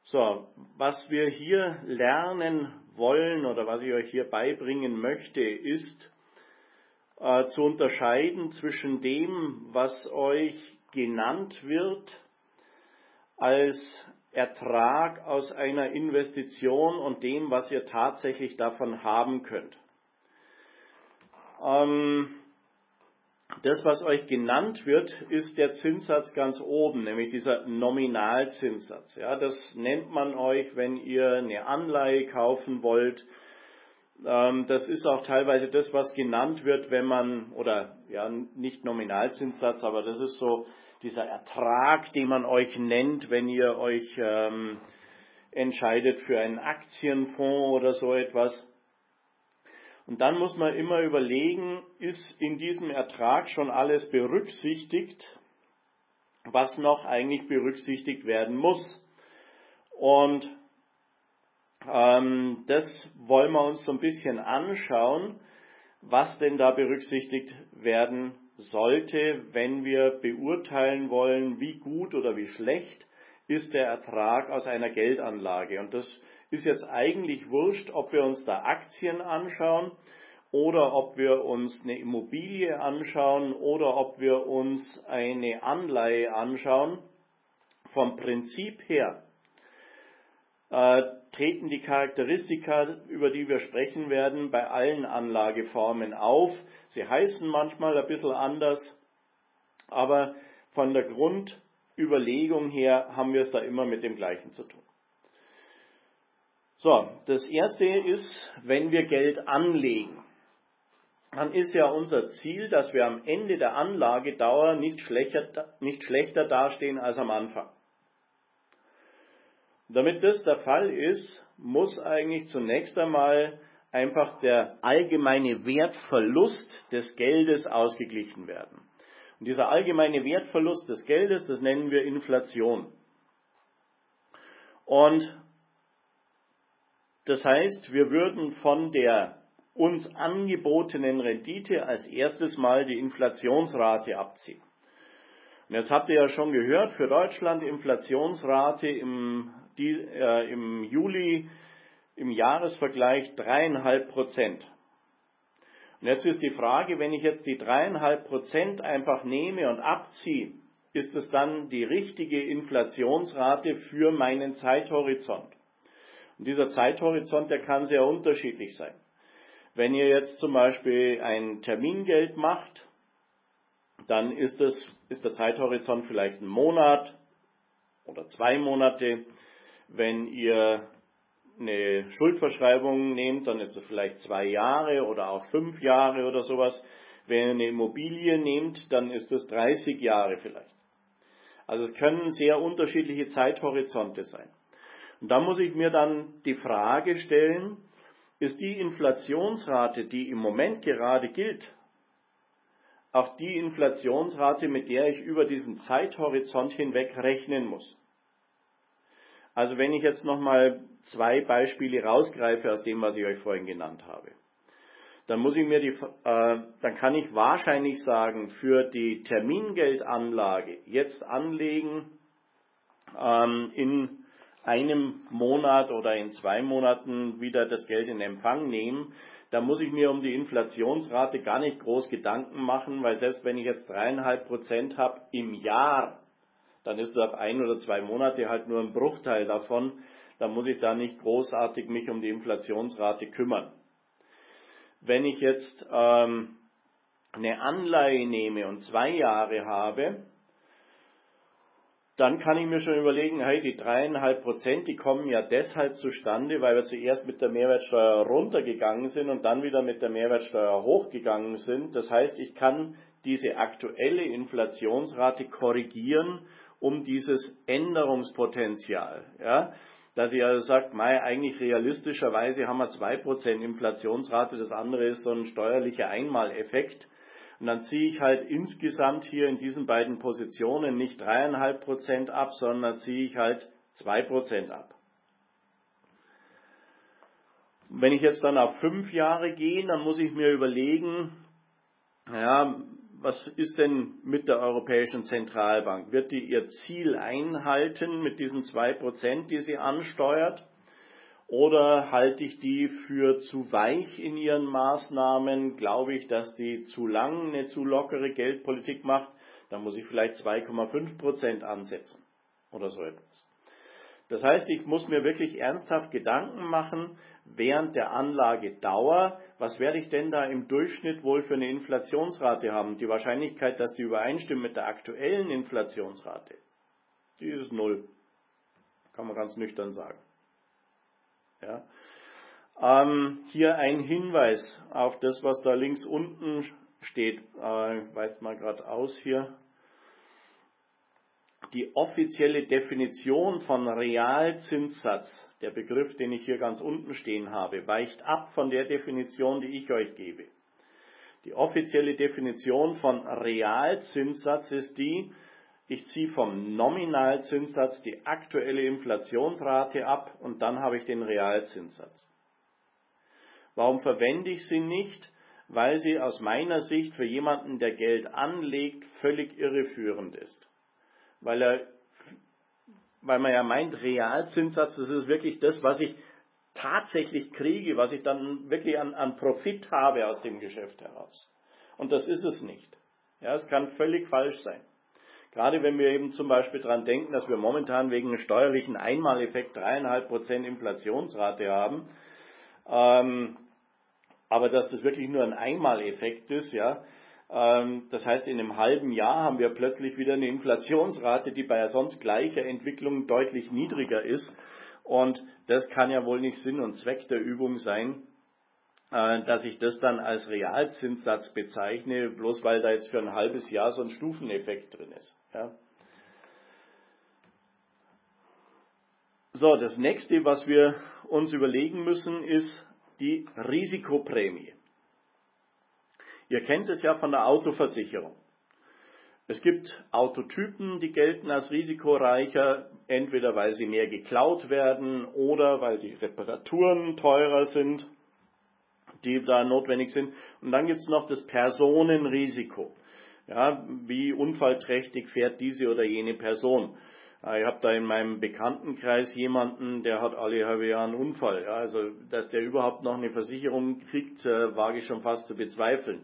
So, was wir hier lernen wollen oder was ich euch hier beibringen möchte, ist zu unterscheiden zwischen dem, was euch genannt wird als Ertrag aus einer Investition und dem, was ihr tatsächlich davon haben könnt. Das, was euch genannt wird, ist der Zinssatz ganz oben, nämlich dieser Nominalzinssatz. Ja, das nennt man euch, wenn ihr eine Anleihe kaufen wollt. Das ist auch teilweise das, was genannt wird, wenn man, oder ja, nicht Nominalzinssatz, aber das ist so dieser Ertrag, den man euch nennt, wenn ihr euch entscheidet für einen Aktienfonds oder so etwas. Und dann muss man immer überlegen, ist in diesem Ertrag schon alles berücksichtigt, was noch eigentlich berücksichtigt werden muss. Und das wollen wir uns so ein bisschen anschauen, was denn da berücksichtigt werden sollte, wenn wir beurteilen wollen, wie gut oder wie schlecht ist der Ertrag aus einer Geldanlage. Und das ist jetzt eigentlich wurscht, ob wir uns da Aktien anschauen oder ob wir uns eine Immobilie anschauen oder ob wir uns eine Anleihe anschauen. Vom Prinzip her treten die Charakteristika, über die wir sprechen werden, bei allen Anlageformen auf. Sie heißen manchmal ein bisschen anders, aber von der Grundüberlegung her haben wir es da immer mit dem Gleichen zu tun. So, das erste ist, wenn wir Geld anlegen, dann ist ja unser Ziel, dass wir am Ende der Anlagedauer nicht schlechter dastehen als am Anfang. Damit das der Fall ist, muss eigentlich zunächst einmal einfach der allgemeine Wertverlust des Geldes ausgeglichen werden. Und dieser allgemeine Wertverlust des Geldes, das nennen wir Inflation. Und das heißt, wir würden von der uns angebotenen Rendite als erstes mal die Inflationsrate abziehen. Und jetzt habt ihr ja schon gehört, für Deutschland Inflationsrate im Juli im Jahresvergleich 3,5%. Und jetzt ist die Frage, wenn ich jetzt die 3,5% einfach nehme und abziehe, ist es dann die richtige Inflationsrate für meinen Zeithorizont? Und dieser Zeithorizont, der kann sehr unterschiedlich sein. Wenn ihr jetzt zum Beispiel ein Termingeld macht, dann ist der Zeithorizont vielleicht ein Monat oder 2 Monate. Wenn ihr eine Schuldverschreibung nehmt, dann ist das vielleicht 2 Jahre oder auch 5 Jahre oder sowas. Wenn ihr eine Immobilie nehmt, dann ist das 30 Jahre vielleicht. Also es können sehr unterschiedliche Zeithorizonte sein. Und da muss ich mir dann die Frage stellen, ist die Inflationsrate, die im Moment gerade gilt, auch die Inflationsrate, mit der ich über diesen Zeithorizont hinweg rechnen muss? Also wenn ich jetzt nochmal 2 Beispiele rausgreife aus dem, was ich euch vorhin genannt habe, dann dann kann ich wahrscheinlich sagen, für die Termingeldanlage jetzt anlegen in einem Monat oder in 2 Monaten wieder das Geld in Empfang nehmen, da muss ich mir um die Inflationsrate gar nicht groß Gedanken machen, weil selbst wenn ich jetzt 3,5% habe im Jahr, dann ist das auf 1 oder 2 Monate halt nur ein Bruchteil davon, dann muss ich da nicht großartig mich um die Inflationsrate kümmern. Wenn ich jetzt eine Anleihe nehme und 2 Jahre habe, dann kann ich mir schon überlegen, hey, die 3,5%, die kommen ja deshalb zustande, weil wir zuerst mit der Mehrwertsteuer runtergegangen sind und dann wieder mit der Mehrwertsteuer hochgegangen sind. Das heißt, ich kann diese aktuelle Inflationsrate korrigieren um dieses Änderungspotenzial. Ja? Dass ich also sage, eigentlich realistischerweise haben wir 2% Inflationsrate, das andere ist so ein steuerlicher Einmaleffekt. Und dann ziehe ich halt insgesamt hier in diesen beiden Positionen nicht 3,5% ab, sondern ziehe ich halt 2% ab. Wenn ich jetzt dann auf 5 Jahre gehe, dann muss ich mir überlegen, was ist denn mit der Europäischen Zentralbank? Wird die ihr Ziel einhalten mit diesen 2%, die sie ansteuert? Oder halte ich die für zu weich in ihren Maßnahmen? Glaube ich, dass die zu lang eine zu lockere Geldpolitik macht? Dann muss ich vielleicht 2,5% ansetzen oder so etwas. Das heißt, ich muss mir wirklich ernsthaft Gedanken machen, während der Anlagedauer, was werde ich denn da im Durchschnitt wohl für eine Inflationsrate haben? Die Wahrscheinlichkeit, dass die übereinstimmt mit der aktuellen Inflationsrate, die ist 0. Kann man ganz nüchtern sagen. Ja. Hier ein Hinweis auf das, was da links unten steht. Ich weite mal gerade aus hier. Die offizielle Definition von Realzinssatz, der Begriff, den ich hier ganz unten stehen habe, weicht ab von der Definition, die ich euch gebe. Die offizielle Definition von Realzinssatz ist die, ich ziehe vom Nominalzinssatz die aktuelle Inflationsrate ab und dann habe ich den Realzinssatz. Warum verwende ich sie nicht? Weil sie aus meiner Sicht für jemanden, der Geld anlegt, völlig irreführend ist. Weil man ja meint, Realzinssatz, das ist wirklich das, was ich tatsächlich kriege, was ich dann wirklich an Profit habe aus dem Geschäft heraus. Und das ist es nicht. Ja, es kann völlig falsch sein. Gerade wenn wir eben zum Beispiel daran denken, dass wir momentan wegen einem steuerlichen Einmaleffekt 3,5% Inflationsrate haben, aber dass das wirklich nur ein Einmaleffekt ist, ja, das heißt, in einem halben Jahr haben wir plötzlich wieder eine Inflationsrate, die bei sonst gleicher Entwicklung deutlich niedriger ist. Und das kann ja wohl nicht Sinn und Zweck der Übung sein, dass ich das dann als Realzinssatz bezeichne, bloß weil da jetzt für ein halbes Jahr so ein Stufeneffekt drin ist. Ja. So, das nächste, was wir uns überlegen müssen, ist die Risikoprämie. Ihr kennt es ja von der Autoversicherung. Es gibt Autotypen, die gelten als risikoreicher, entweder weil sie mehr geklaut werden oder weil die Reparaturen teurer sind, die da notwendig sind. Und dann gibt es noch das Personenrisiko. Ja, wie unfallträchtig fährt diese oder jene Person. Ich habe da in meinem Bekanntenkreis jemanden, der hat alle halbe Jahre einen Unfall. Ja, also, dass der überhaupt noch eine Versicherung kriegt, wage ich schon fast zu bezweifeln.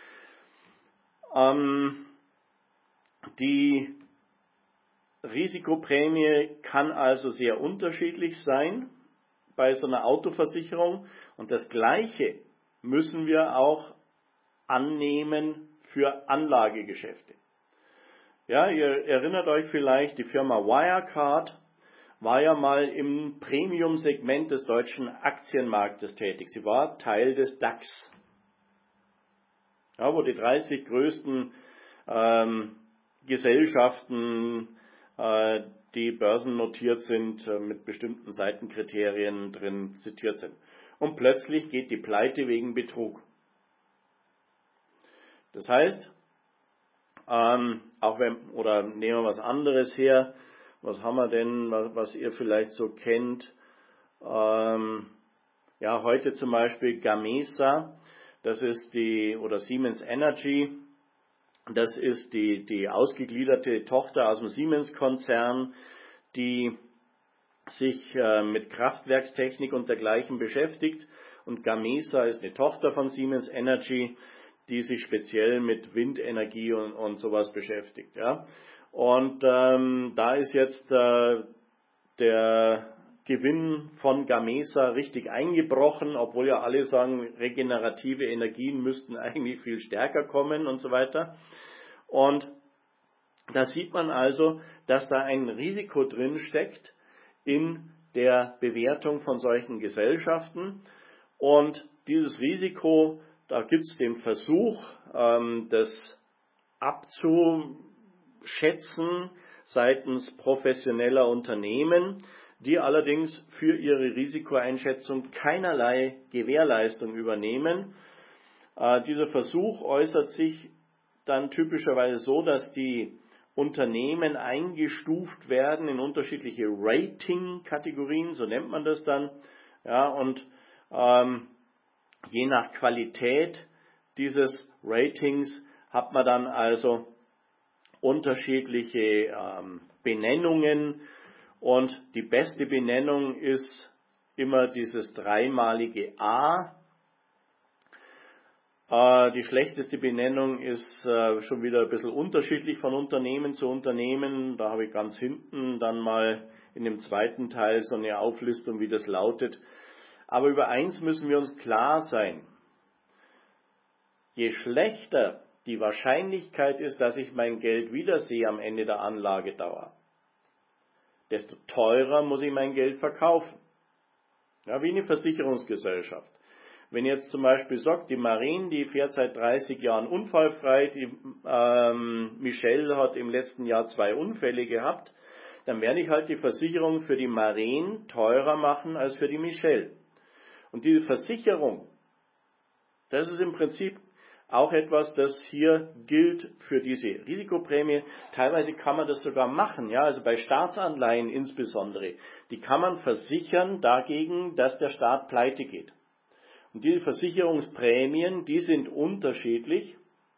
Die Risikoprämie kann also sehr unterschiedlich sein bei so einer Autoversicherung. Und das Gleiche müssen wir auch annehmen für Anlagegeschäfte. Ja, ihr erinnert euch vielleicht, die Firma Wirecard war ja mal im Premium-Segment des deutschen Aktienmarktes tätig. Sie war Teil des DAX, ja, wo die 30 größten Gesellschaften, die börsennotiert sind, mit bestimmten Seitenkriterien drin zitiert sind. Und plötzlich geht die Pleite wegen Betrug. Das heißt, auch wenn, oder nehmen wir was anderes her, was haben wir denn, was ihr vielleicht so kennt, ja, heute zum Beispiel Gamesa, das ist oder Siemens Energy, das ist die ausgegliederte Tochter aus dem Siemens-Konzern, die sich mit Kraftwerkstechnik und dergleichen beschäftigt. Und Gamesa ist eine Tochter von Siemens Energy, die sich speziell mit Windenergie und sowas beschäftigt. Ja. Und da ist jetzt der Gewinn von Gamesa richtig eingebrochen, obwohl ja alle sagen, regenerative Energien müssten eigentlich viel stärker kommen und so weiter. Und da sieht man also, dass da ein Risiko drin steckt in der Bewertung von solchen Gesellschaften. Und dieses Risiko, da gibt es den Versuch, das abzuschätzen seitens professioneller Unternehmen, die allerdings für ihre Risikoeinschätzung keinerlei Gewährleistung übernehmen. Dieser Versuch äußert sich dann typischerweise so, dass die Unternehmen eingestuft werden in unterschiedliche Rating-Kategorien, so nennt man das dann. Ja, und je nach Qualität dieses Ratings hat man dann also unterschiedliche Benennungen und die beste Benennung ist immer dieses dreimalige A. Die schlechteste Benennung ist schon wieder ein bisschen unterschiedlich von Unternehmen zu Unternehmen. Da habe ich ganz hinten dann mal in dem zweiten Teil so eine Auflistung, wie das lautet. Aber über eins müssen wir uns klar sein. Je schlechter die Wahrscheinlichkeit ist, dass ich mein Geld wiedersehe am Ende der Anlagedauer, desto teurer muss ich mein Geld verkaufen. Ja, wie eine Versicherungsgesellschaft. Wenn jetzt zum Beispiel sagt, die Marine, die fährt seit 30 Jahren unfallfrei, die Michelle hat im letzten Jahr 2 Unfälle gehabt, dann werde ich halt die Versicherung für die Marine teurer machen als für die Michelle. Und diese Versicherung, das ist im Prinzip auch etwas, das hier gilt für diese Risikoprämie. Teilweise kann man das sogar machen, ja, also bei Staatsanleihen insbesondere. Die kann man versichern dagegen, dass der Staat pleite geht. Und diese Versicherungsprämien, die sind unterschiedlich,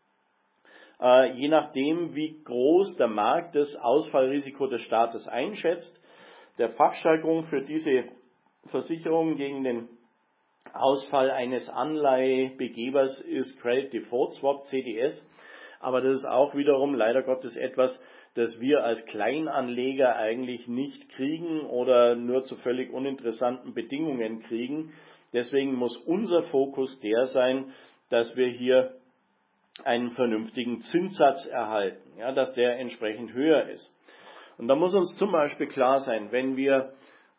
je nachdem, wie groß der Markt das Ausfallrisiko des Staates einschätzt. Der Fachjargon für diese Versicherung gegen den Ausfall eines Anleihebegebers ist Credit Default Swap, CDS. Aber das ist auch wiederum leider Gottes etwas, das wir als Kleinanleger eigentlich nicht kriegen oder nur zu völlig uninteressanten Bedingungen kriegen. Deswegen muss unser Fokus der sein, dass wir hier einen vernünftigen Zinssatz erhalten, ja, dass der entsprechend höher ist. Und da muss uns zum Beispiel klar sein, wenn wir,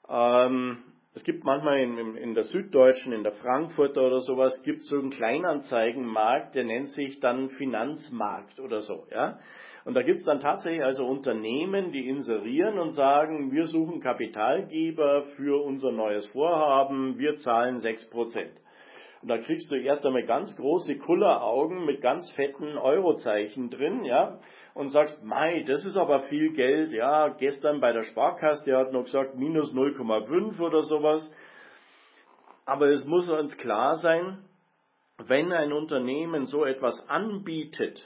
es gibt manchmal in der Süddeutschen, in der Frankfurter oder sowas, gibt es so einen Kleinanzeigenmarkt, der nennt sich dann Finanzmarkt oder so, ja. Und da gibt es dann tatsächlich also Unternehmen, die inserieren und sagen, wir suchen Kapitalgeber für unser neues Vorhaben, wir zahlen 6%. Und da kriegst du erst einmal ganz große Kulleraugen mit ganz fetten Eurozeichen drin, ja, und sagst, mei, das ist aber viel Geld, ja, gestern bei der Sparkasse, der hat noch gesagt, minus 0,5 oder sowas. Aber es muss uns klar sein, wenn ein Unternehmen so etwas anbietet,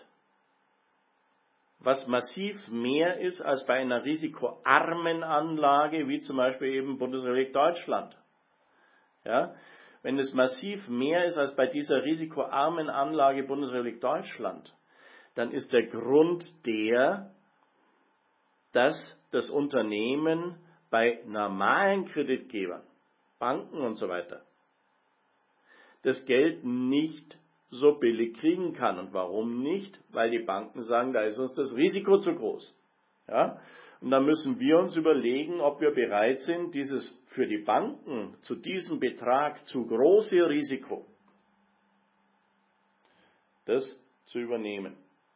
was massiv mehr ist als bei einer risikoarmen Anlage, wie zum Beispiel eben Bundesrepublik Deutschland. Ja, wenn es massiv mehr ist als bei dieser risikoarmen Anlage Bundesrepublik Deutschland, dann ist der Grund der, dass das Unternehmen bei normalen Kreditgebern, Banken und so weiter, das Geld nicht so billig kriegen kann. Und warum nicht? Weil die Banken sagen, da ist uns das Risiko zu groß. Ja? Und dann müssen wir uns überlegen, ob wir bereit sind, dieses für die Banken zu diesem Betrag zu große Risiko, das zu übernehmen.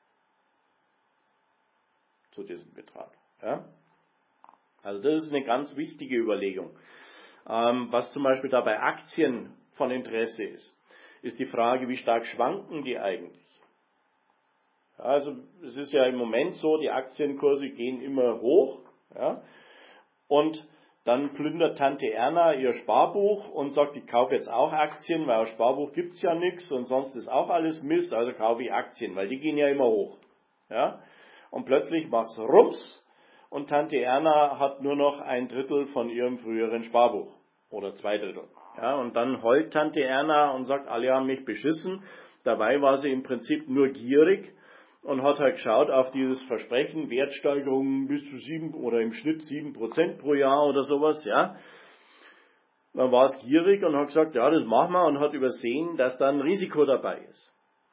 Zu diesem Betrag. Ja? Also das ist eine ganz wichtige Überlegung. Was zum Beispiel da bei Aktien von Interesse ist die Frage, wie stark schwanken die eigentlich? Ja, also es ist ja im Moment so, die Aktienkurse gehen immer hoch, ja, und dann plündert Tante Erna ihr Sparbuch und sagt, ich kaufe jetzt auch Aktien, weil auf Sparbuch gibt es ja nichts und sonst ist auch alles Mist, also kaufe ich Aktien, weil die gehen ja immer hoch. Ja. Und plötzlich macht's Rums und Tante Erna hat nur noch 1/3 von ihrem früheren Sparbuch oder 2/3. Ja, und dann heult Tante Erna und sagt, alle haben mich beschissen. Dabei war sie im Prinzip nur gierig und hat halt geschaut auf dieses Versprechen, Wertsteigerungen bis zu 7 oder im Schnitt 7% pro Jahr oder sowas, ja. Dann war es gierig und hat gesagt, ja, das machen wir und hat übersehen, dass da ein Risiko dabei ist.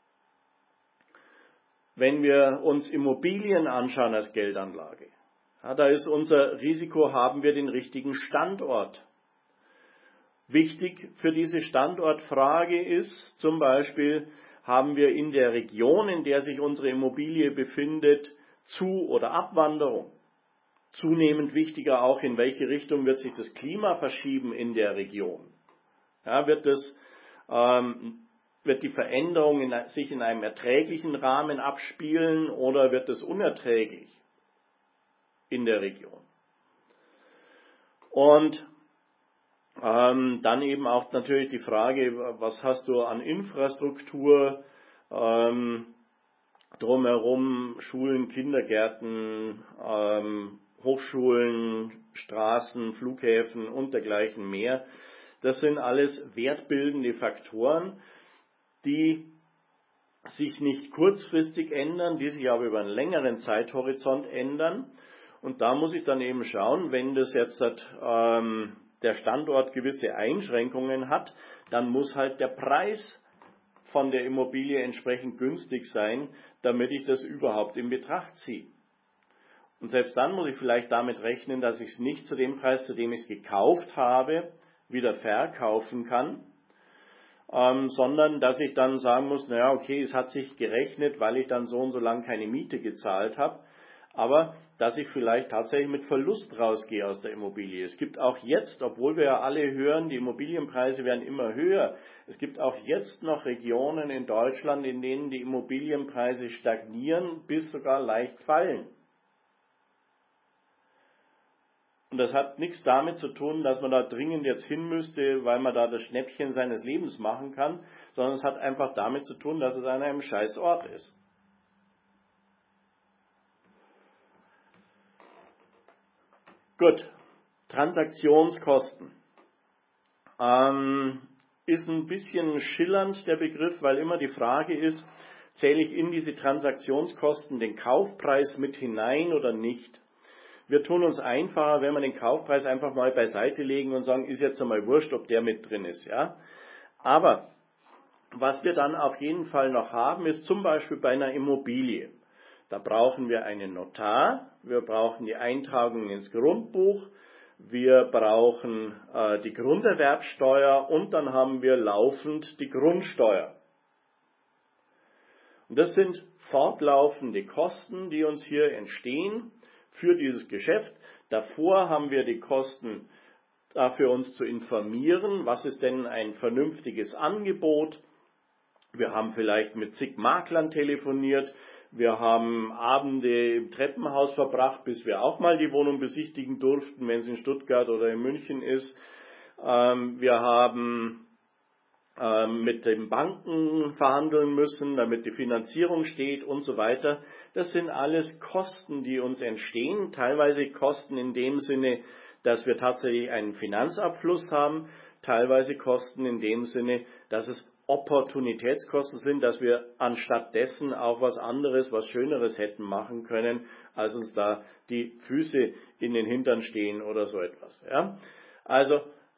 Wenn wir uns Immobilien anschauen als Geldanlage, ja, da ist unser Risiko, haben wir den richtigen Standort. Wichtig für diese Standortfrage ist zum Beispiel, haben wir in der Region, in der sich unsere Immobilie befindet, Zu- oder Abwanderung. Zunehmend wichtiger auch, in welche Richtung wird sich das Klima verschieben in der Region. Ja, wird die Veränderung sich in einem erträglichen Rahmen abspielen oder wird es unerträglich in der Region? Und dann eben auch natürlich die Frage, was hast du an Infrastruktur drumherum Schulen, Kindergärten, Hochschulen, Straßen, Flughäfen und dergleichen mehr. Das sind alles wertbildende Faktoren, die sich nicht kurzfristig ändern, die sich aber über einen längeren Zeithorizont ändern. Und da muss ich dann eben schauen, wenn das jetzt der Standort gewisse Einschränkungen hat, dann muss halt der Preis von der Immobilie entsprechend günstig sein, damit ich das überhaupt in Betracht ziehe. Und selbst dann muss ich vielleicht damit rechnen, dass ich es nicht zu dem Preis, zu dem ich es gekauft habe, wieder verkaufen kann, sondern dass ich dann sagen muss, naja, okay, es hat sich gerechnet, weil ich dann so und so lang keine Miete gezahlt habe, aber dass ich vielleicht tatsächlich mit Verlust rausgehe aus der Immobilie. Es gibt auch jetzt, obwohl wir ja alle hören, die Immobilienpreise werden immer höher, es gibt auch jetzt noch Regionen in Deutschland, in denen die Immobilienpreise stagnieren bis sogar leicht fallen. Und das hat nichts damit zu tun, dass man da dringend jetzt hin müsste, weil man da das Schnäppchen seines Lebens machen kann, sondern es hat einfach damit zu tun, dass es an einem scheiß Ort ist. Gut, Transaktionskosten. Ist ein bisschen schillernd der Begriff, weil immer die Frage ist, zähle ich in diese Transaktionskosten den Kaufpreis mit hinein oder nicht? Wir tun uns einfacher, wenn wir den Kaufpreis einfach mal beiseite legen und sagen, ist jetzt einmal wurscht, ob der mit drin ist. Ja? Aber was wir dann auf jeden Fall noch haben, ist zum Beispiel bei einer Immobilie. Da brauchen wir einen Notar, wir brauchen die Eintragung ins Grundbuch, wir brauchen die Grunderwerbsteuer und dann haben wir laufend die Grundsteuer. Und das sind fortlaufende Kosten, die uns hier entstehen für dieses Geschäft. Davor haben wir die Kosten dafür, uns zu informieren, was ist denn ein vernünftiges Angebot. Wir haben vielleicht mit zig Maklern telefoniert, wir haben Abende im Treppenhaus verbracht, bis wir auch mal die Wohnung besichtigen durften, wenn es in Stuttgart oder in München ist. Wir haben mit den Banken verhandeln müssen, damit die Finanzierung steht und so weiter. Das sind alles Kosten, die uns entstehen, teilweise Kosten in dem Sinne, dass wir tatsächlich einen Finanzabfluss haben, teilweise Kosten in dem Sinne, dass es Opportunitätskosten sind, dass wir anstatt dessen auch was anderes, was Schöneres hätten machen können, als uns da die Füße in den Hintern stehen oder so etwas. Ja? Also,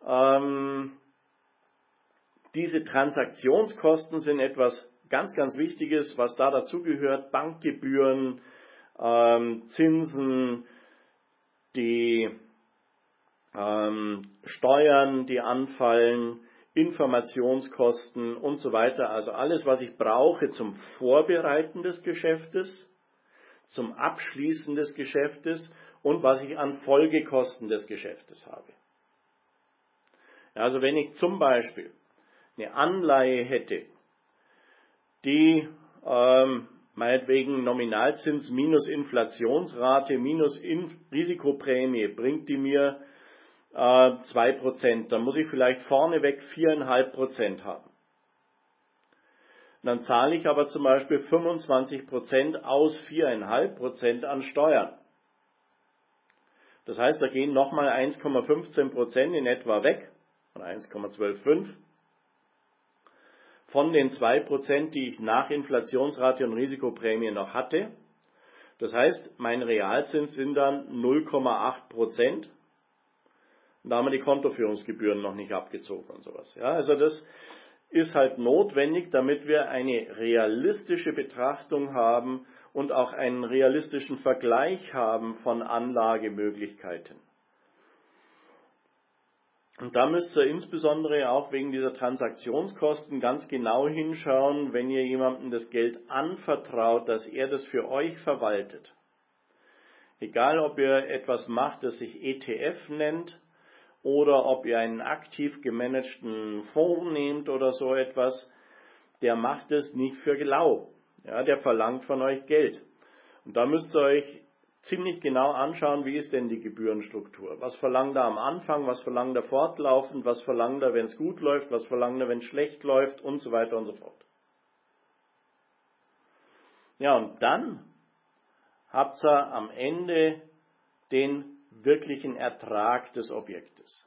diese Transaktionskosten sind etwas ganz, ganz Wichtiges, was da dazugehört. Bankgebühren, Zinsen, die Steuern, die anfallen, Informationskosten und so weiter. Also alles, was ich brauche zum Vorbereiten des Geschäftes, zum Abschließen des Geschäftes und was ich an Folgekosten des Geschäftes habe. Also wenn ich zum Beispiel eine Anleihe hätte, die meinetwegen Nominalzins minus Inflationsrate minus Risikoprämie bringt die mir 2%, dann muss ich vielleicht vorneweg 4,5% haben. Dann zahle ich aber zum Beispiel 25% aus 4,5% an Steuern. Das heißt, da gehen nochmal 1,15% in etwa weg, oder 1,125. Von den 2%, die ich nach Inflationsrate und Risikoprämie noch hatte. Das heißt, mein Realzins sind dann 0,8%. Und da haben wir die Kontoführungsgebühren noch nicht abgezogen und sowas. Ja, also das ist halt notwendig, damit wir eine realistische Betrachtung haben und auch einen realistischen Vergleich haben von Anlagemöglichkeiten. Und da müsst ihr insbesondere auch wegen dieser Transaktionskosten ganz genau hinschauen, wenn ihr jemandem das Geld anvertraut, dass er das für euch verwaltet. Egal, ob ihr etwas macht, das sich ETF nennt, oder ob ihr einen aktiv gemanagten Fonds nehmt oder so etwas, der macht es nicht für lau. Ja, der verlangt von euch Geld. Und da müsst ihr euch ziemlich genau anschauen, wie ist denn die Gebührenstruktur. Was verlangt er am Anfang, was verlangt er fortlaufend, was verlangt er, wenn es gut läuft, was verlangt er, wenn es schlecht läuft und so weiter und so fort. Ja, und dann habt ihr am Ende den wirklichen Ertrag des Objektes,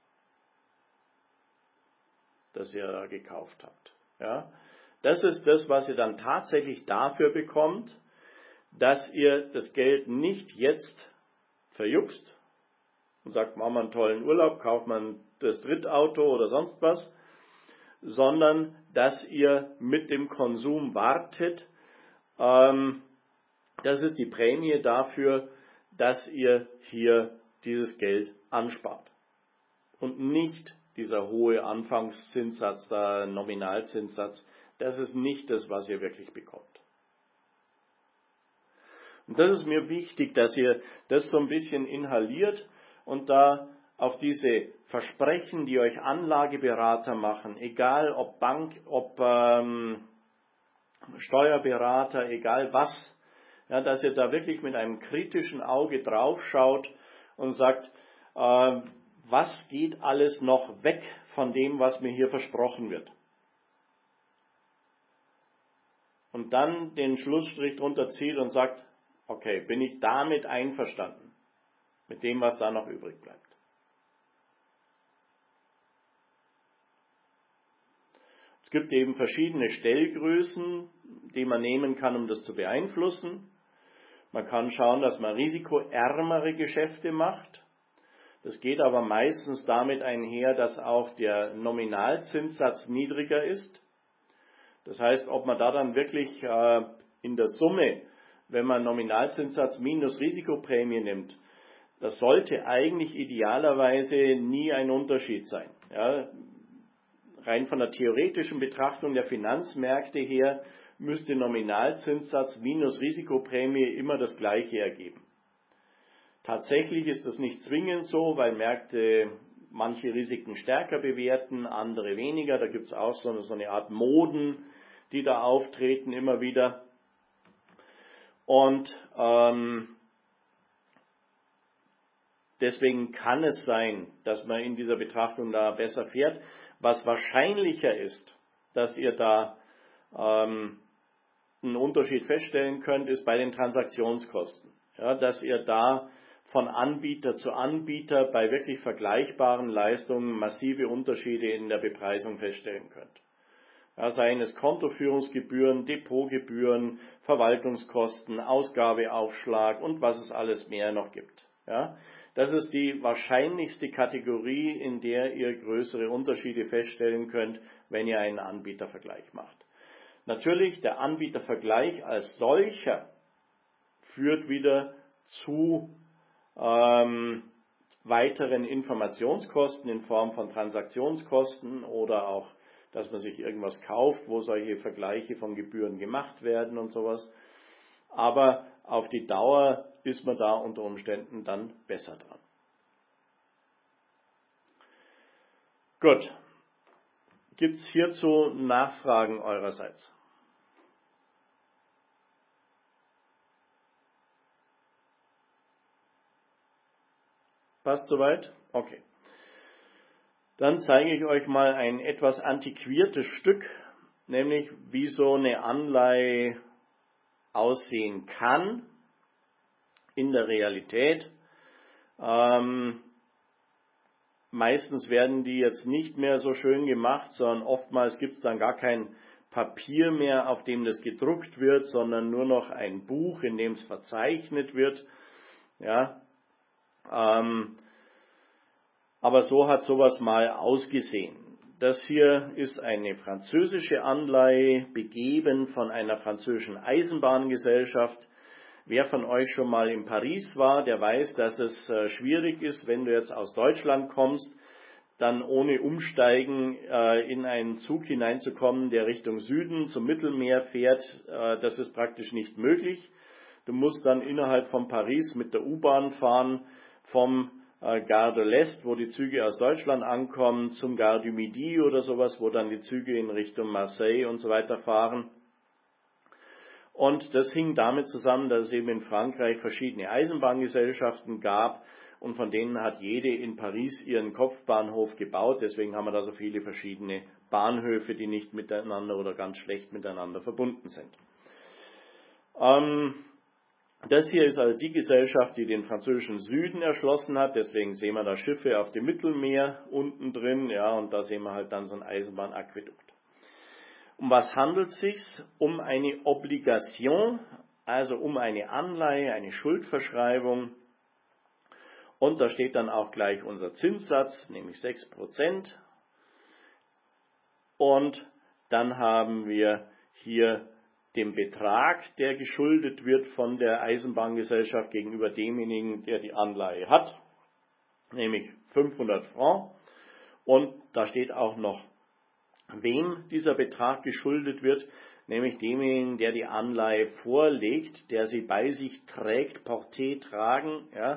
das ihr da gekauft habt. Ja, das ist das, was ihr dann tatsächlich dafür bekommt, dass ihr das Geld nicht jetzt verjuckst und sagt, machen wir einen tollen Urlaub, kauft man das Drittauto oder sonst was, sondern dass ihr mit dem Konsum wartet. Das ist die Prämie dafür, dass ihr hier dieses Geld anspart. Und nicht dieser hohe Anfangszinssatz, der Nominalzinssatz, das ist nicht das, was ihr wirklich bekommt. Und das ist mir wichtig, dass ihr das so ein bisschen inhaliert und da auf diese Versprechen, die euch Anlageberater machen, egal ob Bank, ob Steuerberater, egal was, ja, dass ihr da wirklich mit einem kritischen Auge drauf schaut und sagt, was geht alles noch weg von dem, was mir hier versprochen wird. Und dann den Schlussstrich drunter zieht und sagt, okay, bin ich damit einverstanden, mit dem, was da noch übrig bleibt. Es gibt eben verschiedene Stellgrößen, die man nehmen kann, um das zu beeinflussen. Man kann schauen, dass man risikoärmere Geschäfte macht. Das geht aber meistens damit einher, dass auch der Nominalzinssatz niedriger ist. Das heißt, ob man da dann wirklich in der Summe, wenn man Nominalzinssatz minus Risikoprämie nimmt, das sollte eigentlich idealerweise nie ein Unterschied sein. Ja, rein von der theoretischen Betrachtung der Finanzmärkte her müsste Nominalzinssatz minus Risikoprämie immer das Gleiche ergeben. Tatsächlich ist das nicht zwingend so, weil Märkte manche Risiken stärker bewerten, andere weniger. Da gibt es auch so eine Art Moden, die da auftreten immer wieder. Und deswegen kann es sein, dass man in dieser Betrachtung da besser fährt. Was wahrscheinlicher ist, dass ihr da einen Unterschied feststellen könnt, ist bei den Transaktionskosten. Ja, dass ihr da von Anbieter zu Anbieter bei wirklich vergleichbaren Leistungen massive Unterschiede in der Bepreisung feststellen könnt. Ja, seien es Kontoführungsgebühren, Depotgebühren, Verwaltungskosten, Ausgabeaufschlag und was es alles mehr noch gibt. Ja, das ist die wahrscheinlichste Kategorie, in der ihr größere Unterschiede feststellen könnt, wenn ihr einen Anbietervergleich macht. Natürlich, der Anbietervergleich als solcher führt wieder zu weiteren Informationskosten in Form von Transaktionskosten oder auch, dass man sich irgendwas kauft, wo solche Vergleiche von Gebühren gemacht werden und sowas. Aber auf die Dauer ist man da unter Umständen dann besser dran. Gut. Gibt es hierzu Nachfragen eurerseits? Passt soweit? Okay. Dann zeige ich euch mal ein etwas antiquiertes Stück, nämlich wie so eine Anleihe aussehen kann in der Realität. Meistens werden die jetzt nicht mehr so schön gemacht, sondern oftmals gibt es dann gar kein Papier mehr, auf dem das gedruckt wird, sondern nur noch ein Buch, in dem es verzeichnet wird. Ja, aber so hat sowas mal ausgesehen. Das hier ist eine französische Anleihe, begeben von einer französischen Eisenbahngesellschaft. Wer von euch schon mal in Paris war, der weiß, dass es schwierig ist, wenn du jetzt aus Deutschland kommst, dann ohne Umsteigen in einen Zug hineinzukommen, der Richtung Süden zum Mittelmeer fährt. Das ist praktisch nicht möglich. Du musst dann innerhalb von Paris mit der U-Bahn fahren, vom Gare de l'Est, wo die Züge aus Deutschland ankommen, zum Gare du Midi oder sowas, wo dann die Züge in Richtung Marseille und so weiter fahren. Und das hing damit zusammen, dass es eben in Frankreich verschiedene Eisenbahngesellschaften gab und von denen hat jede in Paris ihren Kopfbahnhof gebaut. Deswegen haben wir da so viele verschiedene Bahnhöfe, die nicht miteinander oder ganz schlecht miteinander verbunden sind. Das hier ist also die Gesellschaft, die den französischen Süden erschlossen hat. Deswegen sehen wir da Schiffe auf dem Mittelmeer unten drin. Ja, und da sehen wir halt dann so ein Eisenbahnaquädukt. Um was handelt es sich? Um eine Obligation, also um eine Anleihe, eine Schuldverschreibung. Und da steht dann auch gleich unser Zinssatz, nämlich 6%. Und dann haben wir hier den Betrag, der geschuldet wird von der Eisenbahngesellschaft gegenüber demjenigen, der die Anleihe hat, nämlich 500 Francs. Und da steht auch noch, wem dieser Betrag geschuldet wird, nämlich demjenigen, der die Anleihe vorlegt, der sie bei sich trägt, Porté tragen, ja.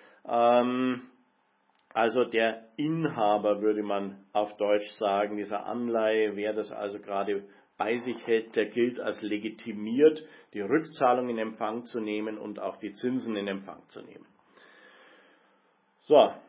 Also der Inhaber, würde man auf Deutsch sagen, dieser Anleihe, wer das also gerade bei sich hält, der gilt als legitimiert, die Rückzahlung in Empfang zu nehmen und auch die Zinsen in Empfang zu nehmen. So,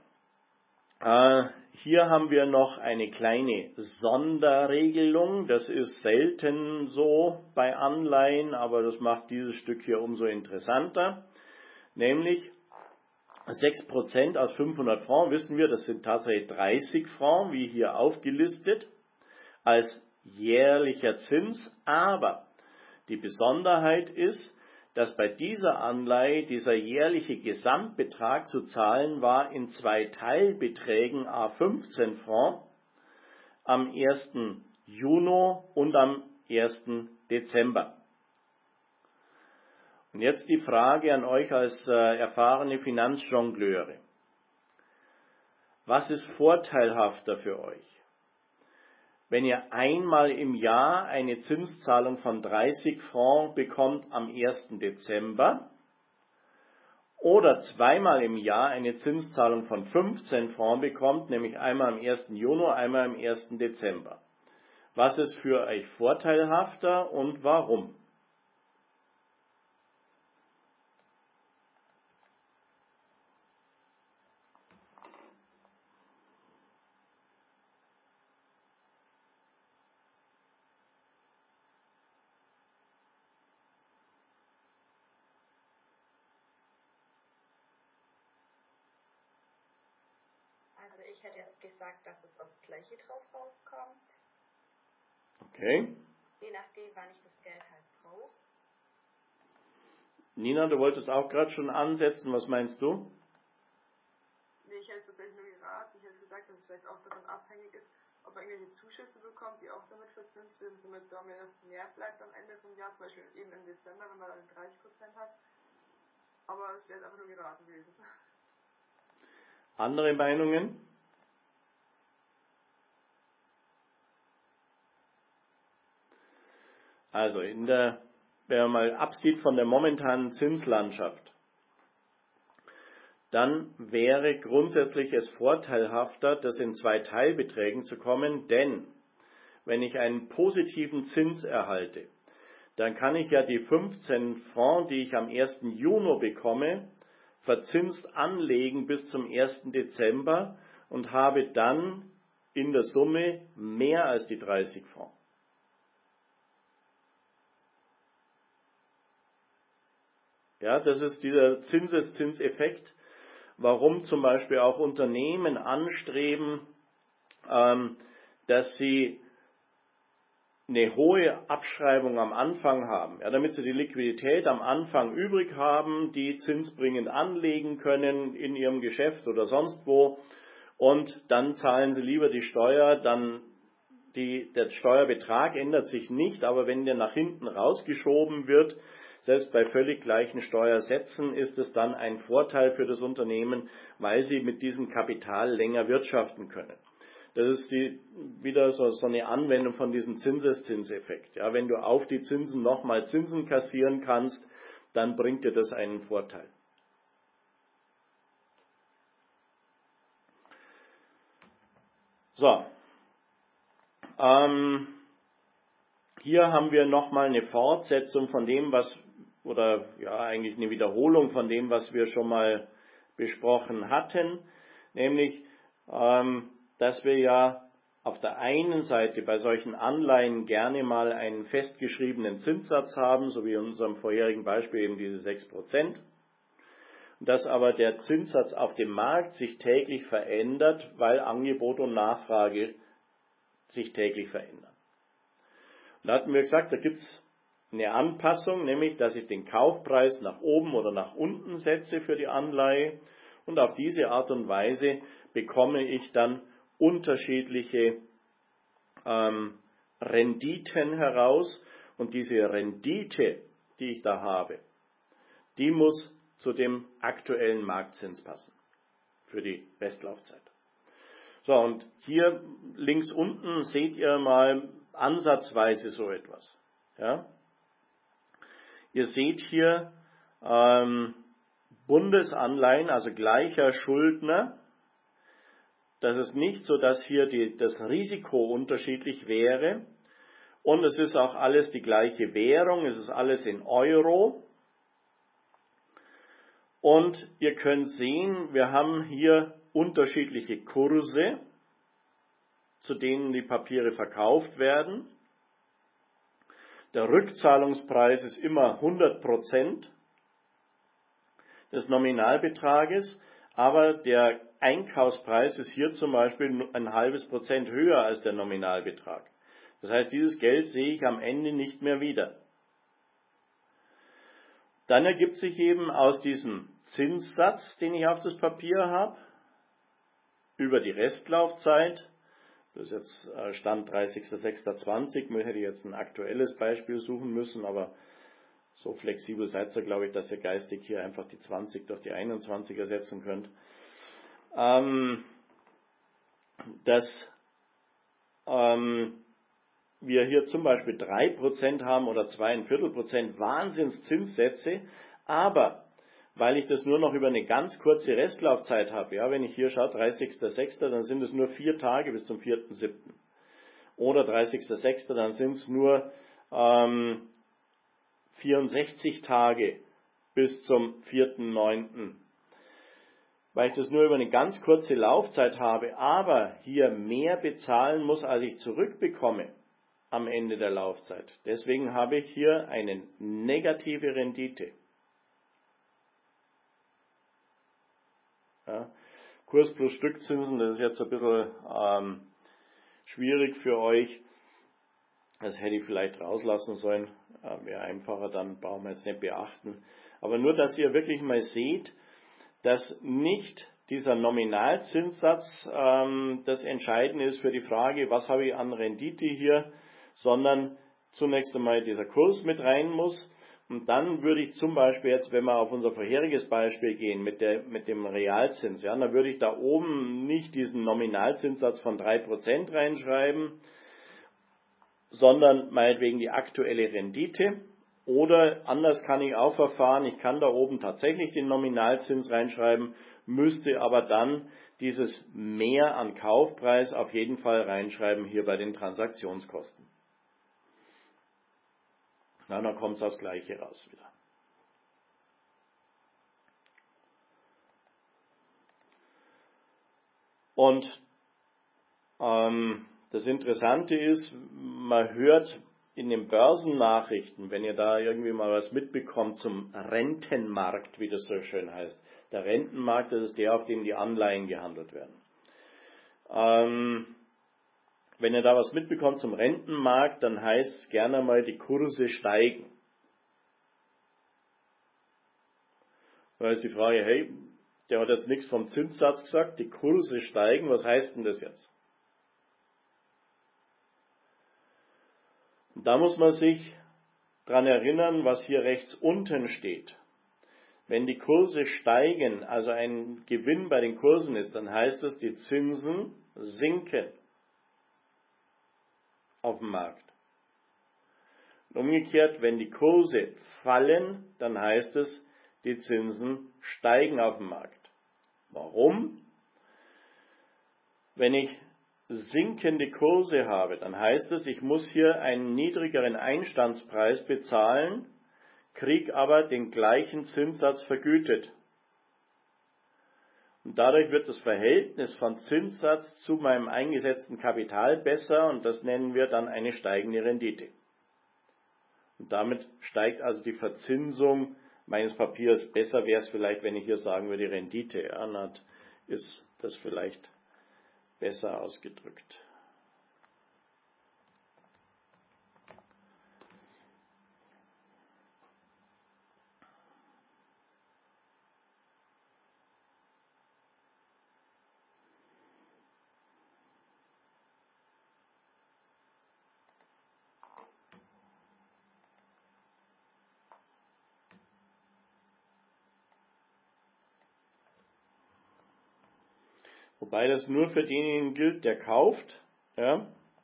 hier haben wir noch eine kleine Sonderregelung. Das ist selten so bei Anleihen, aber das macht dieses Stück hier umso interessanter. Nämlich 6% aus 500 Francs, wissen wir, das sind tatsächlich 30 Francs, wie hier aufgelistet, als jährlicher Zins. Aber die Besonderheit ist, dass bei dieser Anleihe dieser jährliche Gesamtbetrag zu zahlen war in 2 Teilbeträgen à 15 Francs am 1. Juni und am 1. Dezember. Und jetzt die Frage an euch als erfahrene Finanzjongleure. Was ist vorteilhafter für euch? Wenn ihr einmal im Jahr eine Zinszahlung von 30 Francs bekommt am 1. Dezember oder zweimal im Jahr eine Zinszahlung von 15 Francs bekommt, nämlich einmal am 1. Juni, einmal am 1. Dezember. Was ist für euch vorteilhafter und warum? Also ich hätte jetzt gesagt, dass es aufs Gleiche drauf rauskommt. Okay. Je nachdem, wann ich das Geld halt brauche. Nina, du wolltest auch gerade schon ansetzen. Was meinst du? Nee, ich hätte tatsächlich nur geraten. Ich hätte gesagt, dass es vielleicht auch davon abhängig ist, ob man irgendwelche Zuschüsse bekommt, die auch damit verzinst werden, somit da mehr bleibt am Ende vom Jahr, zum Beispiel eben im Dezember, wenn man dann 30% hat. Aber es wäre einfach nur geraten gewesen. Andere Meinungen? Also wenn man mal absieht von der momentanen Zinslandschaft, dann wäre grundsätzlich es vorteilhafter, das in 2 Teilbeträgen zu kommen, denn wenn ich einen positiven Zins erhalte, dann kann ich ja die 15 Francs, die ich am 1. Juni bekomme, verzinst anlegen bis zum 1. Dezember und habe dann in der Summe mehr als die 30 Francs. Ja, das ist dieser Zinseszinseffekt, warum zum Beispiel auch Unternehmen anstreben, dass sie eine hohe Abschreibung am Anfang haben, ja, damit sie die Liquidität am Anfang übrig haben, die zinsbringend anlegen können in ihrem Geschäft oder sonst wo, und dann zahlen sie lieber die Steuer, der Steuerbetrag ändert sich nicht, aber wenn der nach hinten rausgeschoben wird, selbst bei völlig gleichen Steuersätzen, ist es dann ein Vorteil für das Unternehmen, weil sie mit diesem Kapital länger wirtschaften können. Das ist wieder so eine Anwendung von diesem Zinseszinseffekt. Ja, wenn du auf die Zinsen nochmal Zinsen kassieren kannst, dann bringt dir das einen Vorteil. So, hier haben wir nochmal eine Fortsetzung von dem, eigentlich eine Wiederholung von dem, was wir schon mal besprochen hatten, nämlich, dass wir ja auf der einen Seite bei solchen Anleihen gerne mal einen festgeschriebenen Zinssatz haben, so wie in unserem vorherigen Beispiel eben diese 6%, dass aber der Zinssatz auf dem Markt sich täglich verändert, weil Angebot und Nachfrage sich täglich verändern. Und da hatten wir gesagt, da gibt es eine Anpassung, nämlich dass ich den Kaufpreis nach oben oder nach unten setze für die Anleihe und auf diese Art und Weise bekomme ich dann unterschiedliche Renditen heraus und diese Rendite, die ich da habe, die muss zu dem aktuellen Marktzins passen für die Restlaufzeit. So, und hier links unten seht ihr mal ansatzweise so etwas. Ja? Ihr seht hier Bundesanleihen, also gleicher Schuldner. Das ist nicht so, dass hier das Risiko unterschiedlich wäre. Und es ist auch alles die gleiche Währung, es ist alles in Euro. Und ihr könnt sehen, wir haben hier unterschiedliche Kurse, zu denen die Papiere verkauft werden. Der Rückzahlungspreis ist immer 100% des Nominalbetrages, aber der Einkaufspreis ist hier zum Beispiel ein halbes Prozent höher als der Nominalbetrag. Das heißt, dieses Geld sehe ich am Ende nicht mehr wieder. Dann ergibt sich eben aus diesem Zinssatz, den ich auf das Papier habe, über die Restlaufzeit, das ist jetzt Stand 30.06.20, man hätte jetzt ein aktuelles Beispiel suchen müssen, aber so flexibel seid ihr, glaube ich, dass ihr geistig hier einfach die 20 durch die 21 ersetzen könnt. Dass wir hier zum Beispiel 3% haben oder 2,25% Wahnsinnszinssätze, aber weil ich das nur noch über eine ganz kurze Restlaufzeit habe, ja, wenn ich hier schaue, 30.06., dann sind es nur 4 Tage bis zum 4.07. Oder 30.06., dann sind es nur 64 Tage bis zum 4.09. Weil ich das nur über eine ganz kurze Laufzeit habe, aber hier mehr bezahlen muss, als ich zurückbekomme am Ende der Laufzeit. Deswegen habe ich hier eine negative Rendite. Ja, Kurs plus Stückzinsen, das ist jetzt ein bisschen schwierig für euch. Das hätte ich vielleicht rauslassen sollen. Wäre einfacher, dann brauchen wir jetzt nicht beachten. Aber nur, dass ihr wirklich mal seht, dass nicht dieser Nominalzinssatz das Entscheidende ist für die Frage, was habe ich an Rendite hier, sondern zunächst einmal dieser Kurs mit rein muss. Und dann würde ich zum Beispiel jetzt, wenn wir auf unser vorheriges Beispiel gehen, mit dem Realzins, ja, dann würde ich da oben nicht diesen Nominalzinssatz von 3% reinschreiben, sondern meinetwegen die aktuelle Rendite. Oder anders kann ich auch verfahren, ich kann da oben tatsächlich den Nominalzins reinschreiben, müsste aber dann dieses Mehr an Kaufpreis auf jeden Fall reinschreiben hier bei den Transaktionskosten. Na, dann kommt es aufs Gleiche raus wieder. Und das Interessante ist, man hört in den Börsennachrichten, wenn ihr da irgendwie mal was mitbekommt zum Rentenmarkt, wie das so schön heißt. Der Rentenmarkt, das ist der, auf dem die Anleihen gehandelt werden. Wenn ihr da was mitbekommt zum Rentenmarkt, dann heißt es gerne mal, die Kurse steigen. Da ist die Frage, hey, der hat jetzt nichts vom Zinssatz gesagt, die Kurse steigen, was heißt denn das jetzt? Und da muss man sich dran erinnern, was hier rechts unten steht. Wenn die Kurse steigen, also ein Gewinn bei den Kursen ist, dann heißt es, die Zinsen sinken auf dem Markt. Und umgekehrt, wenn die Kurse fallen, dann heißt es, die Zinsen steigen auf dem Markt. Warum? Wenn ich sinkende Kurse habe, dann heißt es, ich muss hier einen niedrigeren Einstandspreis bezahlen, kriege aber den gleichen Zinssatz vergütet. Und dadurch wird das Verhältnis von Zinssatz zu meinem eingesetzten Kapital besser und das nennen wir dann eine steigende Rendite. Und damit steigt also die Verzinsung meines Papiers. Besser wäre es vielleicht, wenn ich hier sagen würde Rendite. Ja, dann ist das vielleicht besser ausgedrückt. Wobei das nur für denjenigen gilt, der kauft. Ja?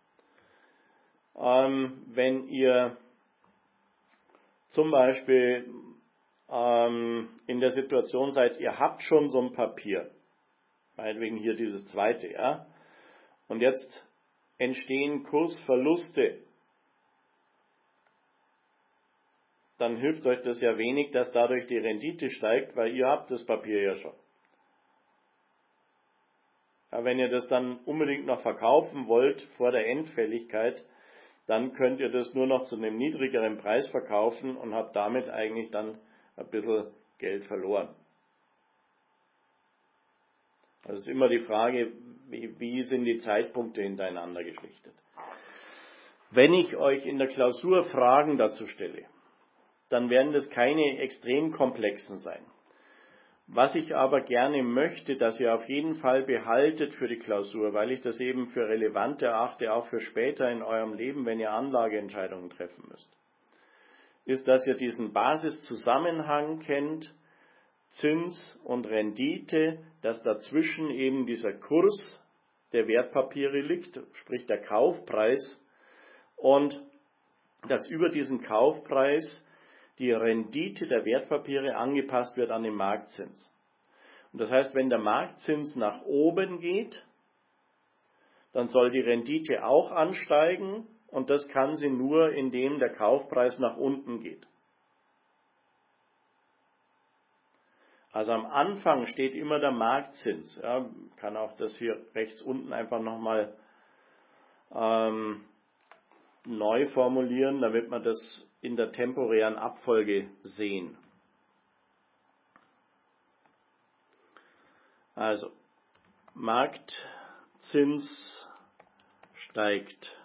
Wenn ihr zum Beispiel in der Situation seid, ihr habt schon so ein Papier, meinetwegen hier dieses zweite, ja, und jetzt entstehen Kursverluste, dann hilft euch das ja wenig, dass dadurch die Rendite steigt, weil ihr habt das Papier ja schon. Ja, wenn ihr das dann unbedingt noch verkaufen wollt vor der Endfälligkeit, dann könnt ihr das nur noch zu einem niedrigeren Preis verkaufen und habt damit eigentlich dann ein bisschen Geld verloren. Also es ist immer die Frage, wie sind die Zeitpunkte hintereinander geschlichtet. Wenn ich euch in der Klausur Fragen dazu stelle, dann werden das keine extrem komplexen sein. Was ich aber gerne möchte, dass ihr auf jeden Fall behaltet für die Klausur, weil ich das eben für relevant erachte, auch für später in eurem Leben, wenn ihr Anlageentscheidungen treffen müsst, ist, dass ihr diesen Basiszusammenhang kennt, Zins und Rendite, dass dazwischen eben dieser Kurs der Wertpapiere liegt, sprich der Kaufpreis, und dass über diesen Kaufpreis die Rendite der Wertpapiere angepasst wird an den Marktzins. Und das heißt, wenn der Marktzins nach oben geht, dann soll die Rendite auch ansteigen und das kann sie nur, indem der Kaufpreis nach unten geht. Also am Anfang steht immer der Marktzins. Ja, kann auch das hier rechts unten einfach nochmal neu formulieren, damit wir das in der temporären Abfolge sehen. Also, Marktzins steigt.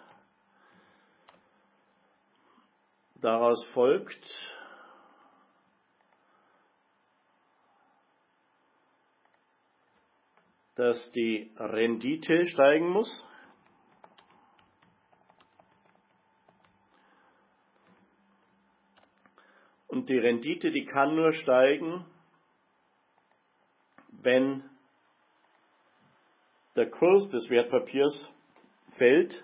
Daraus folgt, dass die Rendite steigen muss. Und die Rendite, die kann nur steigen, wenn der Kurs des Wertpapiers fällt.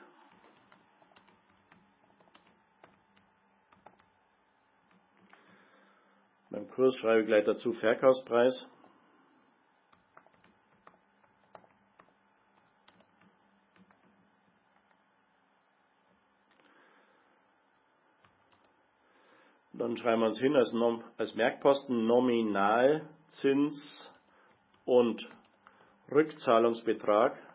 Beim Kurs schreibe ich gleich dazu Verkaufspreis. Dann schreiben wir uns hin als Merkposten Nominalzins und Rückzahlungsbetrag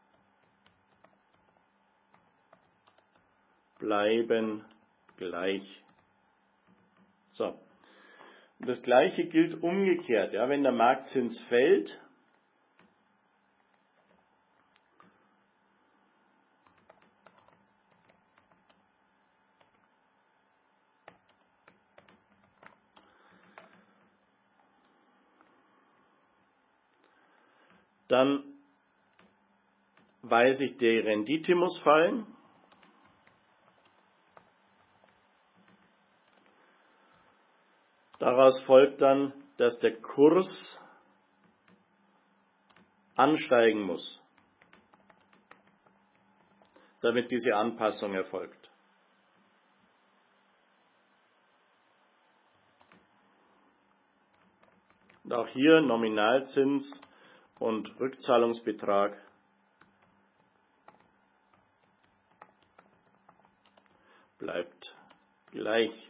bleiben gleich. So. Und das Gleiche gilt umgekehrt. Ja, wenn der Marktzins fällt, dann weiß ich, die Rendite muss fallen. Daraus folgt dann, dass der Kurs ansteigen muss, damit diese Anpassung erfolgt. Und auch hier Nominalzins und Rückzahlungsbetrag bleibt gleich.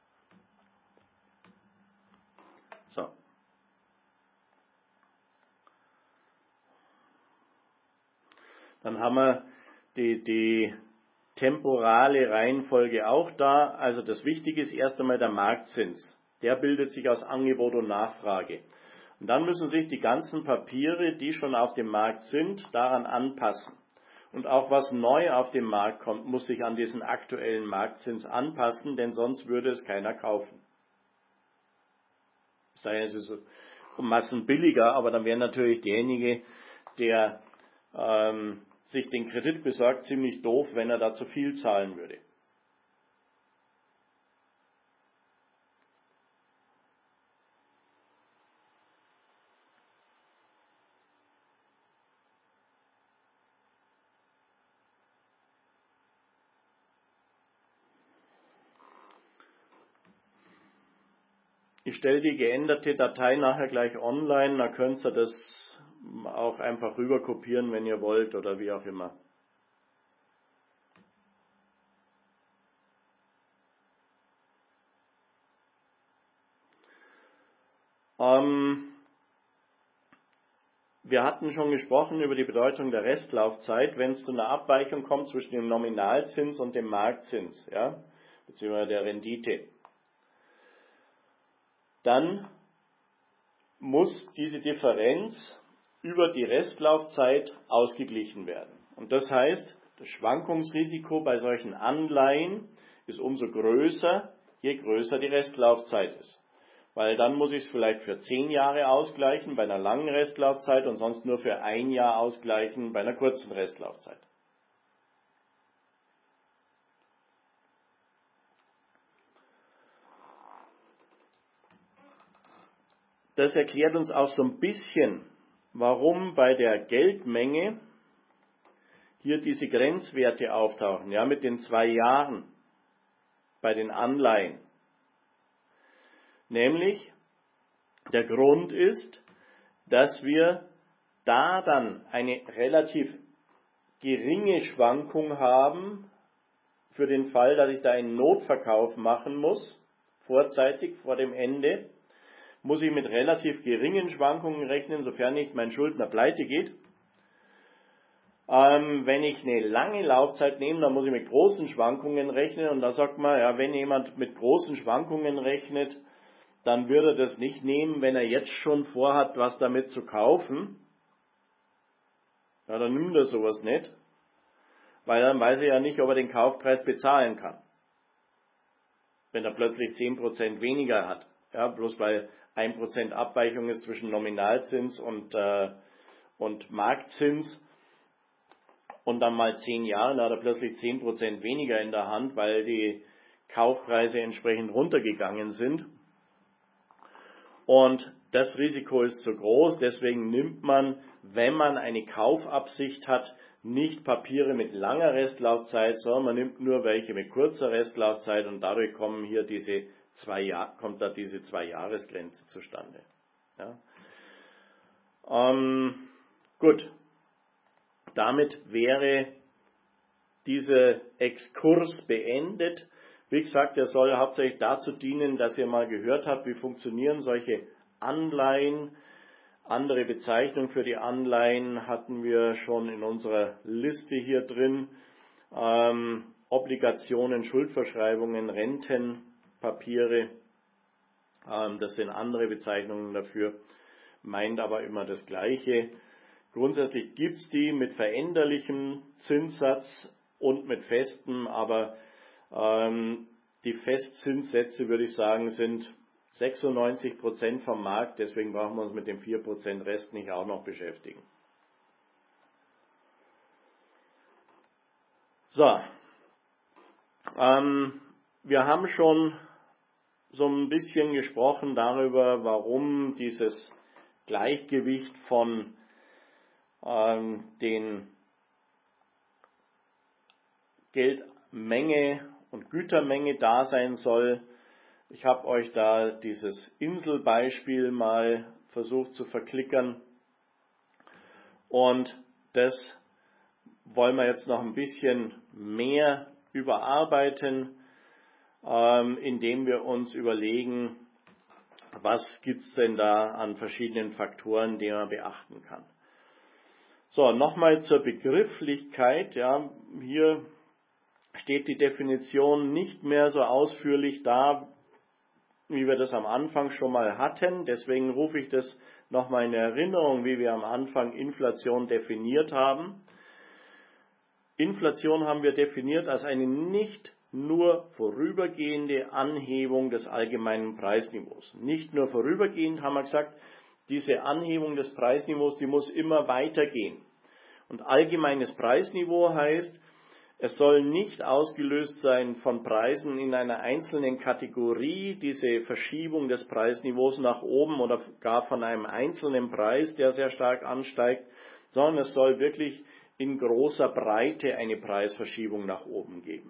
So. Dann haben wir die temporale Reihenfolge auch da. Also das Wichtige ist erst einmal der Marktzins. Der bildet sich aus Angebot und Nachfrage. Und dann müssen sich die ganzen Papiere, die schon auf dem Markt sind, daran anpassen. Und auch was neu auf den Markt kommt, muss sich an diesen aktuellen Marktzins anpassen, denn sonst würde es keiner kaufen. Sei es ist um Massen billiger, aber dann wäre natürlich derjenige, der sich den Kredit besorgt, ziemlich doof, wenn er da zu viel zahlen würde. Ich stelle die geänderte Datei nachher gleich online, da könnt ihr das auch einfach rüber kopieren, wenn ihr wollt oder wie auch immer. Wir hatten schon gesprochen über die Bedeutung der Restlaufzeit, wenn es zu einer Abweichung kommt zwischen dem Nominalzins und dem Marktzins, ja, beziehungsweise der Rendite. Dann muss diese Differenz über die Restlaufzeit ausgeglichen werden. Und das heißt, das Schwankungsrisiko bei solchen Anleihen ist umso größer, je größer die Restlaufzeit ist. Weil dann muss ich es vielleicht für 10 Jahre ausgleichen bei einer langen Restlaufzeit und sonst nur für 1 Jahr ausgleichen bei einer kurzen Restlaufzeit. Das erklärt uns auch so ein bisschen, warum bei der Geldmenge hier diese Grenzwerte auftauchen, ja, mit den 2 Jahren bei den Anleihen. Nämlich, der Grund ist, dass wir da dann eine relativ geringe Schwankung haben, für den Fall, dass ich da einen Notverkauf machen muss, vorzeitig vor dem Ende, muss ich mit relativ geringen Schwankungen rechnen, sofern nicht mein Schuldner pleite geht. Wenn ich eine lange Laufzeit nehme, dann muss ich mit großen Schwankungen rechnen. Und da sagt man, ja, wenn jemand mit großen Schwankungen rechnet, dann würde er das nicht nehmen, wenn er jetzt schon vorhat, was damit zu kaufen. Ja, dann nimmt er sowas nicht, weil dann weiß er ja nicht, ob er den Kaufpreis bezahlen kann. Wenn er plötzlich 10% weniger hat. Ja, bloß weil 1% Abweichung ist zwischen Nominalzins und Marktzins und dann mal 10 Jahre, da hat er plötzlich 10% weniger in der Hand, weil die Kaufpreise entsprechend runtergegangen sind. Und das Risiko ist zu groß, deswegen nimmt man, wenn man eine Kaufabsicht hat, nicht Papiere mit langer Restlaufzeit, sondern man nimmt nur welche mit kurzer Restlaufzeit und dadurch kommen hier kommt da diese 2-Jahres-Grenze zustande. Ja. Gut, damit wäre dieser Exkurs beendet. Wie gesagt, er soll hauptsächlich dazu dienen, dass ihr mal gehört habt, wie funktionieren solche Anleihen. Andere Bezeichnung für die Anleihen hatten wir schon in unserer Liste hier drin. Obligationen, Schuldverschreibungen, Rentenpapiere. Das sind andere Bezeichnungen dafür, meint aber immer das Gleiche. Grundsätzlich gibt es die mit veränderlichem Zinssatz und mit festem, aber die Festzinssätze, würde ich sagen, sind 96% vom Markt, deswegen brauchen wir uns mit dem 4% Rest nicht auch noch beschäftigen. So, wir haben schon so ein bisschen gesprochen darüber, warum dieses Gleichgewicht von den Geldmenge und Gütermenge da sein soll. Ich habe euch da dieses Inselbeispiel mal versucht zu verklickern und das wollen wir jetzt noch ein bisschen mehr überarbeiten, indem wir uns überlegen, was gibt es denn da an verschiedenen Faktoren, die man beachten kann. So, nochmal zur Begrifflichkeit. Ja, hier steht die Definition nicht mehr so ausführlich da, wie wir das am Anfang schon mal hatten. Deswegen rufe ich das nochmal in Erinnerung, wie wir am Anfang Inflation definiert haben. Inflation haben wir definiert als eine nicht nur vorübergehende Anhebung des allgemeinen Preisniveaus. Nicht nur vorübergehend haben wir gesagt, diese Anhebung des Preisniveaus, die muss immer weitergehen. Und allgemeines Preisniveau heißt, es soll nicht ausgelöst sein von Preisen in einer einzelnen Kategorie, diese Verschiebung des Preisniveaus nach oben oder gar von einem einzelnen Preis, der sehr stark ansteigt, sondern es soll wirklich in großer Breite eine Preisverschiebung nach oben geben.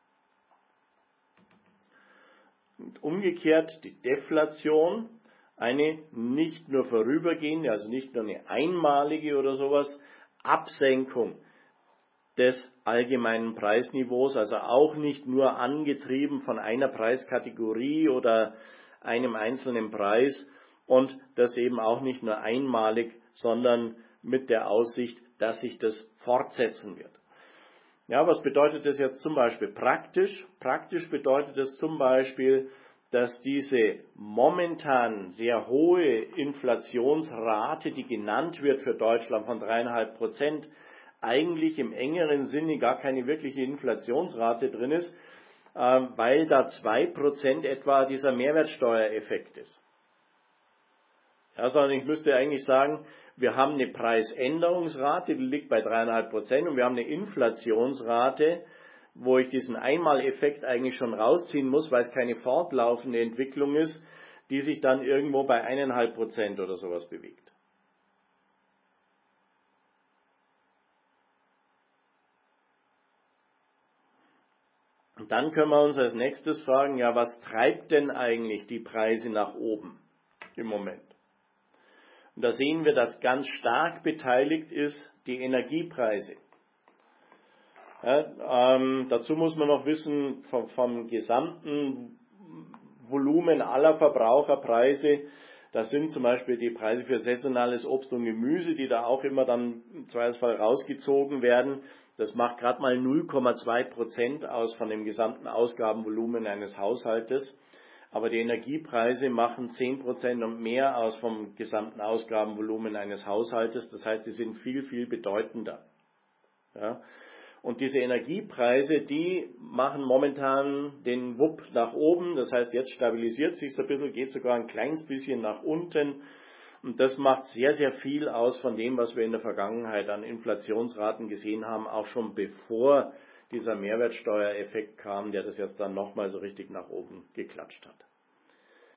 Und umgekehrt die Deflation, eine nicht nur vorübergehende, also nicht nur eine einmalige oder sowas, Absenkung des allgemeinen Preisniveaus, also auch nicht nur angetrieben von einer Preiskategorie oder einem einzelnen Preis und das eben auch nicht nur einmalig, sondern mit der Aussicht, dass sich das fortsetzen wird. Ja, was bedeutet das jetzt zum Beispiel praktisch? Praktisch bedeutet es zum Beispiel, dass diese momentan sehr hohe Inflationsrate, die genannt wird für Deutschland von 3,5%, eigentlich im engeren Sinne gar keine wirkliche Inflationsrate drin ist, weil da 2% etwa dieser Mehrwertsteuereffekt ist. Ja, sondern ich müsste eigentlich sagen, wir haben eine Preisänderungsrate, die liegt bei 3,5% und wir haben eine Inflationsrate, wo ich diesen Einmaleffekt eigentlich schon rausziehen muss, weil es keine fortlaufende Entwicklung ist, die sich dann irgendwo bei 1,5% oder sowas bewegt. Und dann können wir uns als nächstes fragen, ja, was treibt denn eigentlich die Preise nach oben im Moment? Und da sehen wir, dass ganz stark beteiligt ist die Energiepreise. Ja, dazu muss man noch wissen, vom gesamten Volumen aller Verbraucherpreise, das sind zum Beispiel die Preise für saisonales Obst und Gemüse, die da auch immer dann im Zweifelsfall rausgezogen werden. Das macht gerade mal 0,2% aus von dem gesamten Ausgabenvolumen eines Haushaltes. Aber die Energiepreise machen 10% und mehr aus vom gesamten Ausgabenvolumen eines Haushaltes. Das heißt, die sind viel, viel bedeutender. Ja. Und diese Energiepreise, die machen momentan den Wupp nach oben. Das heißt, jetzt stabilisiert sich es ein bisschen, geht sogar ein kleines bisschen nach unten. Und das macht sehr, sehr viel aus von dem, was wir in der Vergangenheit an Inflationsraten gesehen haben, auch schon bevor dieser Mehrwertsteuereffekt kam, der das jetzt dann nochmal so richtig nach oben geklatscht hat.